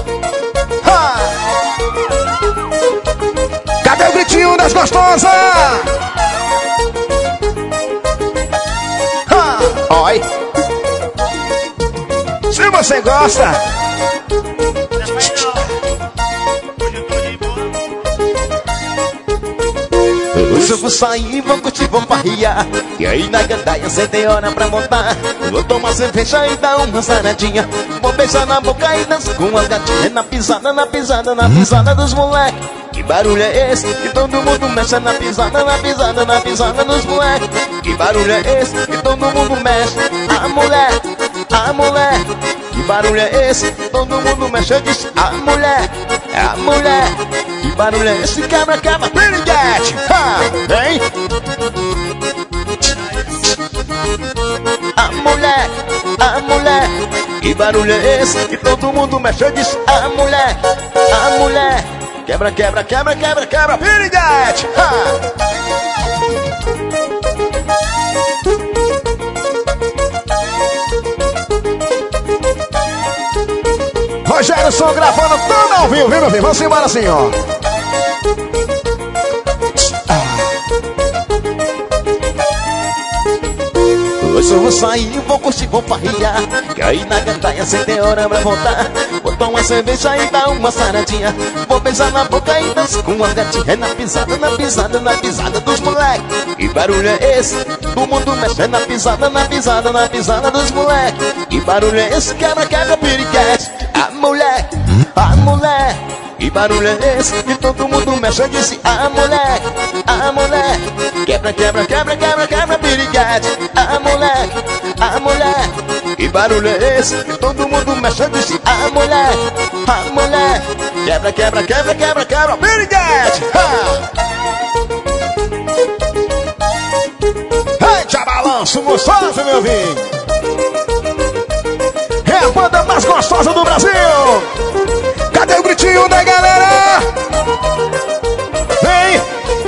Ha! Cadê o gritinho das gostosas? Ha! Oi! Se você gosta, hoje eu vou sair, vou curtir, vou farriar. E aí na gandaia cê tem hora pra montar. Vou tomar cerveja e dar uma saradinha. Vou beijar na boca e dançar com as gatinhas. Na pisada, na pisada, na pisada dos moleques. Que barulho é esse? Que todo mundo mexe na pisada, na pisada, na pisada dos moleques. Que barulho é esse? Que todo mundo mexe. A mulher, a mulher. Que barulho é esse? Todo mundo mexe, eu disse a mulher, a mulher. Que barulho é esse? Quebra, quebra, piriguete. Vem. A mulher, a mulher. Que barulho é esse? Que todo mundo mexe, eu disse a mulher, a mulher. Quebra, quebra, quebra, quebra, quebra, piriguete. Rogério Som gravando tudo ao vivo, viu, meu filho? Vamos embora assim, ó. Hoje eu vou sair, vou curtir, vou farriar. Que aí na gandaia cê tem hora pra voltar. Vou tomar uma cerveja e dar uma saradinha. Vou beijar na boca e dançar com as gatinhas. Na pisada, na pisada, na pisada dos moleques. Que barulho é esse? Todo mundo mexe na pisada, na pisada, na pisada dos moleques. Que barulho é esse? Quebra, quebra, piriguete. A mulher, a mulher. Que barulho é esse? Que todo mundo mexe, eu disse a mulher, a mulher. Quebra, quebra, quebra, quebra, quebra, piriguete. A mulher, a mulher. Que barulho é esse? Que todo mundo mexe, eu disse a mulher, a mulher. Quebra, quebra, quebra, quebra, quebra, piriguete. Eita, balanço gostoso, meu filho. É a banda mais gostosa do Brasil. Cadê o gritinho da galera? Vem!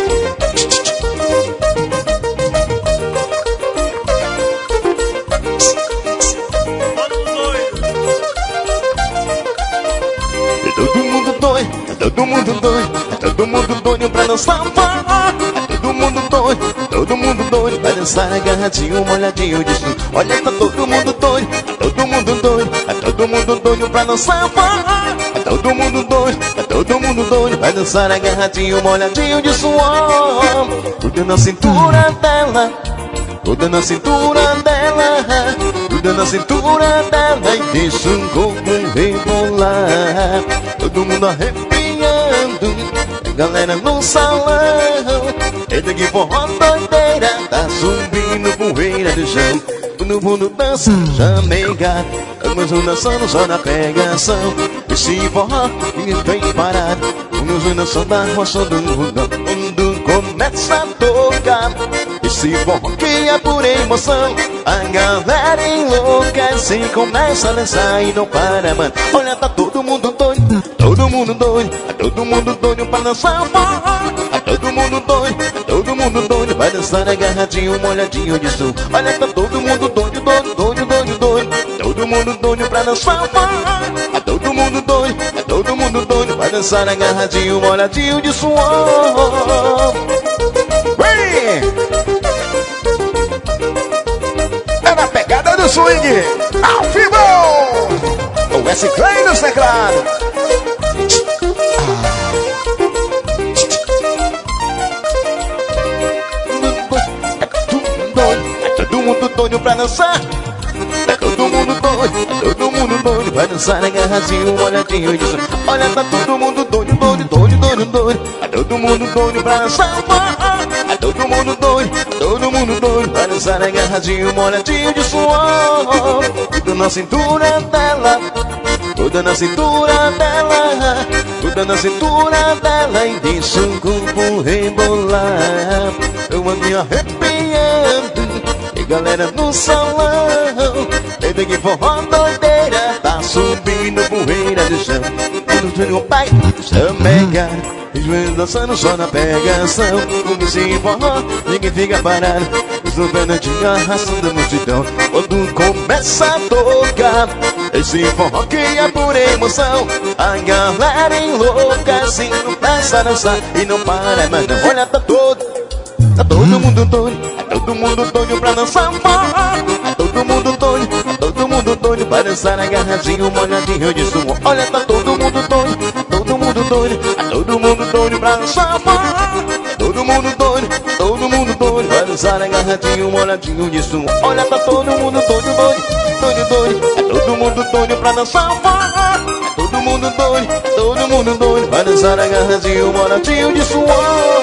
Todo mundo doido, todo mundo doido, todo mundo doido pra dançar forró. Todo mundo doido pra dançar agarradinho, molhadinho de sul. Olha, tá todo mundo doido, todo mundo doido, todo mundo doido pra dançar forró. Todo mundo doido pra dançar agarradinho, molhadinho de suor. Tudo na cintura dela, tudo na cintura dela, tudo na cintura dela. E deixa o corpo rebolar. Todo mundo arrepiando, a galera no salão. Eita que forró doideira, tá subindo poeira do chão. Todo mundo dança, chamega. Vamos dançando só na pegação. Esse forró ninguém tem parado. Vamos dançando da roça do mundo. Quando começa a tocar esse forró que é por emoção, a galera enlouquece e começa a dançar e não para, mano. Olha, tá todo mundo doido, todo mundo doido, todo mundo doido pra dançar forró. Todo mundo doido, todo mundo doido vai dançar agarradinho, molhadinho de sul. Olha, tá todo mundo doido, doido, doido, doido, doido. Todo mundo doido pra dançar forró. Todo mundo doido, todo mundo doido vai dançar agarradinho, molhadinho de suor. É na pegada do swing, ao vivo. O S. Clay no teclado. Todo mundo doido pra dançar. Todo mundo doido vai dançar agarradinho, molhadinho de sul. Olha, tá todo mundo doido, doido, doido, doido, doido. Todo mundo doido pra dançar. Todo mundo doido vai dançar agarradinho, molhadinho de suor. Tudo na cintura dela, tudo na cintura dela, tudo na cintura dela. E deixa o corpo rebolar. Eu ando arrepiando, e galera no salão. Eita que forró doideira, tá subindo poeira do chão. Tudo no pai, chamega. Os joelhos dançando só na pegação. Com esse forró, ninguém fica parado. do Fernandinho arrastando a multidão. Quando começa a tocar esse forró que é por emoção, a galera enlouquece, não começa a dançar e não para mais não. Olha, tá todo mundo doido, todo mundo doido pra dançar forró. Todo mundo doido, todo mundo doido pra dançar agarradinho, molhadinho de suor. Olha, tá todo mundo doido, todo mundo doido, todo mundo doido pra dançar forró. Todo mundo doido pra dançar agarradinho, molhadinho de suor. Olha, tá todo mundo doido, todo mundo doido pra dançar forró. Todo mundo doido pra dançar agarradinho, molhadinho de suor.